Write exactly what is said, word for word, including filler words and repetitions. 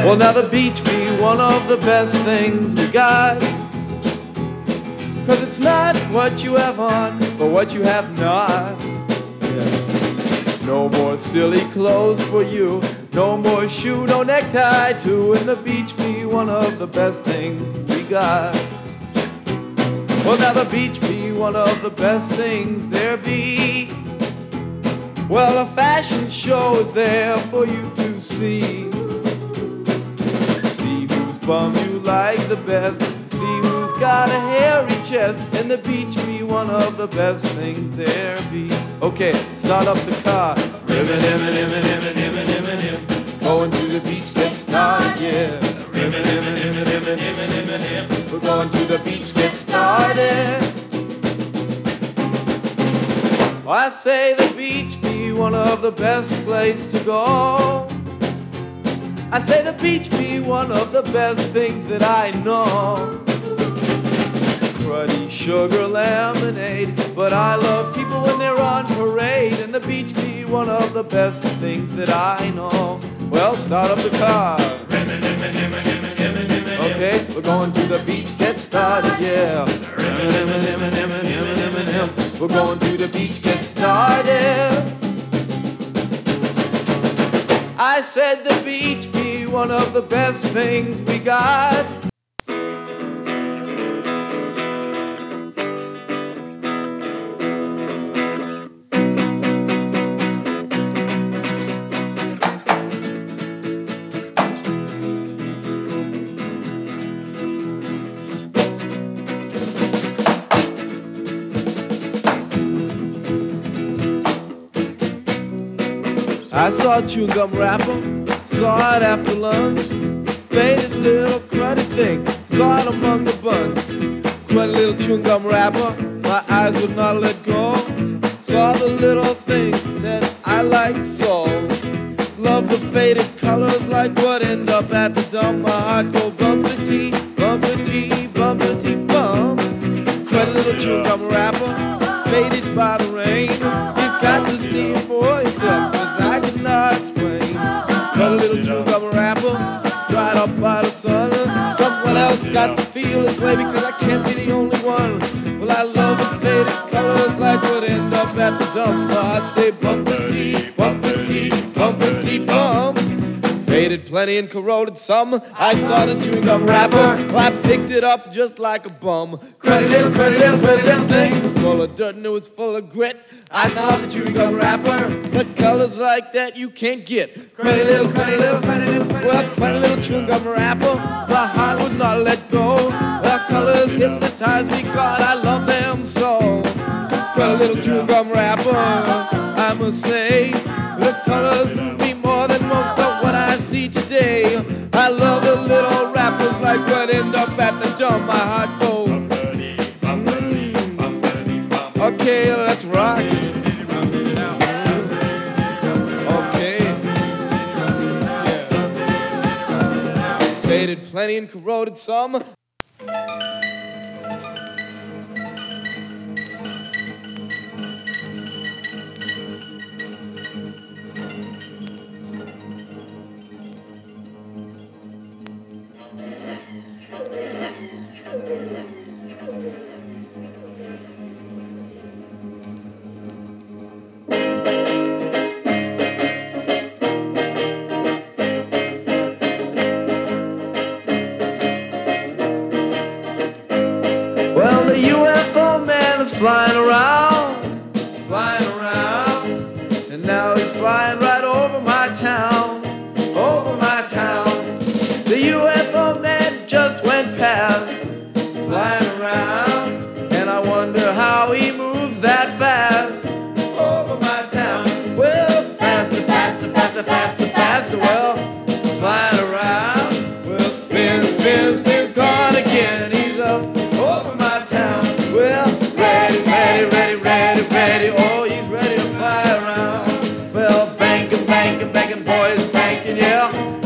Well, now the beach be one of the best things we got, 'cause it's not what you have on, but what you have not. Yeah. No more silly clothes for you, no more shoe, no necktie too, and the beach be one of the best things we got. Well, now the beach be one of the best things there be. Well, a fashion show is there for you to see. See whose bum you like the best, see who's got a hairy chest, and the beach be one of the best things there be. Okay, start up the car. Ribbon, ribbon, ribbon, ribbon, ribbon, ribbon, ribbon. Going to the beach, get started, yeah. Ribbon, ribbon, ribbon, ribbon, ribbon, ribbon, ribbon. We're going to the beach, get started. I say the beach be one of the best places to go. I say the beach be one of the best things that I know. Cruddy sugar lemonade, but I love people when they're on parade, and the beach be one of the best things that I know. Well, start up the car. Okay, we're going to the beach, get started, yeah. We're going to the beach, get started. I said the beach be one of the best things we got. I saw a chewing gum wrapper, saw it after lunch. Faded little cruddy thing, saw it among the bunch. Cruddy little chewing gum wrapper, my eyes would not let go. Saw the little thing that I liked so. Love the faded colors like what end up at the dump. My heart go bumpity, bumpity, bumpity, bump. Cruddy little chewing gum wrapper, faded by the rain. You got to see it for yourself, I cannot explain. Got a little chewing gum wrapper, dried up by the sun. Someone else got to feel this way because I can't be the only one. Well, I love the faded colors like what end up at the dump. I'd say bumpity, bumpity, bumpity, bump. Faded plenty and corroded some. I saw the chewing gum wrapper, well, I picked it up just like a bum. Cruddy little, cruddy little, cruddy little thing, full of dirt and it was full of grit. I saw the chewing gum wrapper, but colors like that you can't get. Cruddy little, cruddy little, cruddy little, cruddy well, cruddy little chewing gum wrapper, my heart would not let go. The colors hypnotize me, God, I love them so. Cruddy little chewing gum wrapper, I must say, the colors move me more than most of what I see today. I love the little rappers like what end up at the dump. My heart goes. Mm. Okay, let's rock it. Okay. Yeah. Faded plenty and corroded some. Well, the U F O man is flying around, flying around, and now he's flying right over my town, over my town. The U F O man just went past, flying around, and I wonder how he moves that fast over my town. Well, faster, faster, faster, faster, faster, well, flying around, well, spin, spin, spin, gone again, he's up over my town. Well, ready, ready, ready, ready, ready, oh, he's ready to fly around. Well, banking, banking, banking, boys banking, yeah.